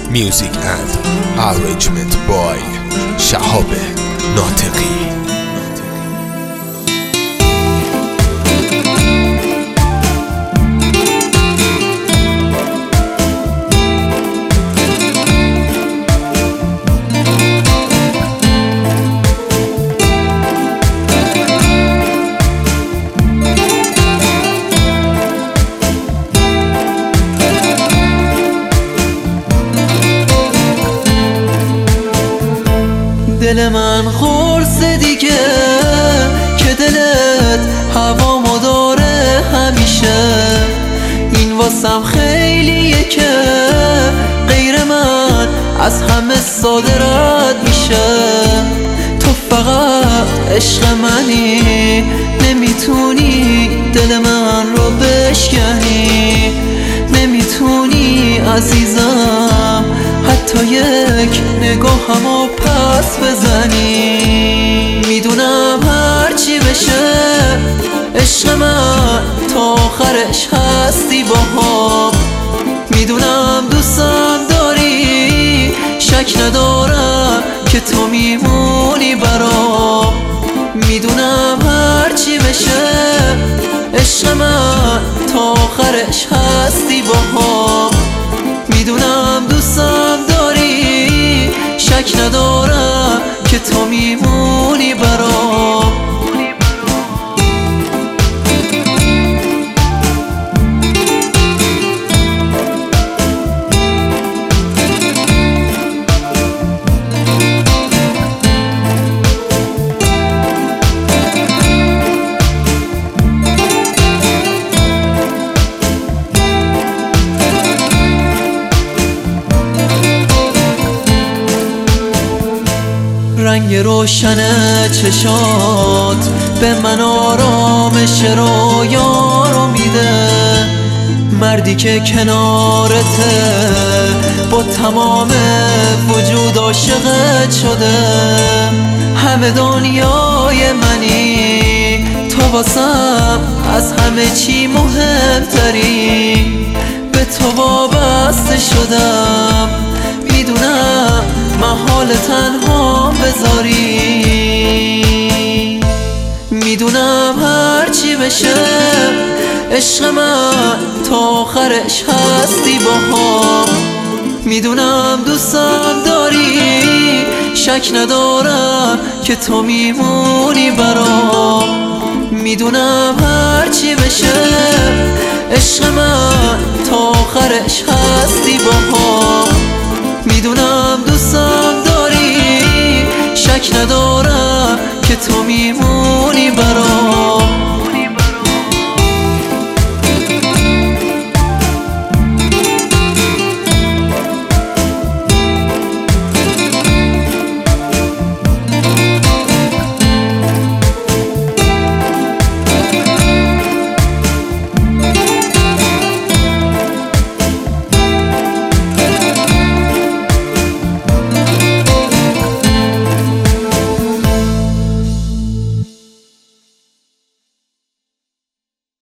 Music and arrangement by شهاب ناطقی. دل من خورس دیگه که دلت هوامو داره همیشه. این واسم خیلیه که غیر من از همه ساده رد میشه. تو فقط عشق منی، نمیتونی دل من رو بشکنی، نمیتونی عزیزم حتی یک نگاهمو پس بزنی. میدونم هرچی بشه عشق من تا آخرش هستی باهام. میدونم دوستم داری، شک ندارم که تو میمونی برام. میدونم هرچی بشه عشق من تا آخرش هستی باهام. میدونم دوستم داری، شک ندارم که تو میمونی برام. رنگ روشن چشات به من آرامش رویا رو میده. مردی که کنارته با تمام وجود عاشقت شده. همه دنیای منی، تو واسم از همه چی مهمتری. به تو وابسته شدم، میدونم محال تنها بذاری. میدونم هرچی بشه عشق من تا آخرش هستی باهام. میدونم دوستم داری، شک ندارم که تو میمونی برام. میدونم هرچی بشه عشق من تا آخرش هستی باهام. میدونم دوستم داری، شک ندارم که تو میمونی برام.